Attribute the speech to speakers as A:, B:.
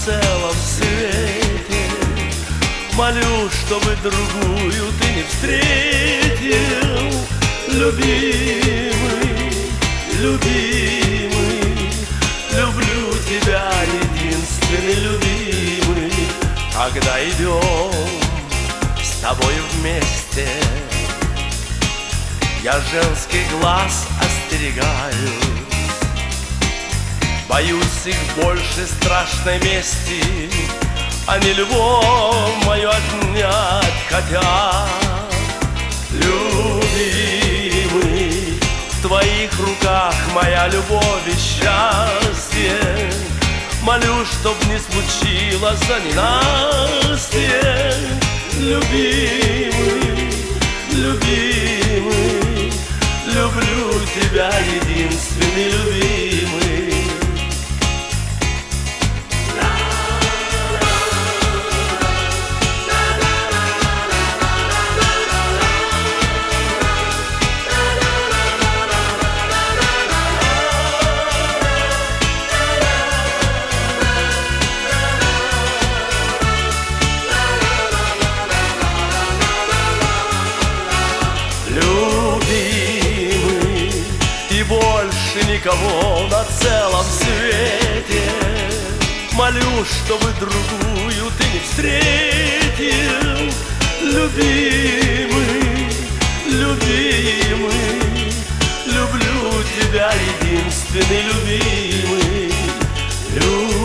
A: целом свете. Молю, чтобы другую ты не встретил. Любимый, любимый, люблю тебя, единственный любимый. Когда идем с тобой вместе, я женский глаз остерегаю. Боюсь их больше страшной мести. Они любовь мою отнять хотят. Любимый, в твоих руках моя любовь и счастье. Молю, чтоб не случилось ненастье. Любимый, любимый, люблю тебя, единственный любимый. Любимый, и больше никого на целом свете. Молю, чтобы другую ты не встретил. Любимый, любимый, люблю тебя, единственный любимый.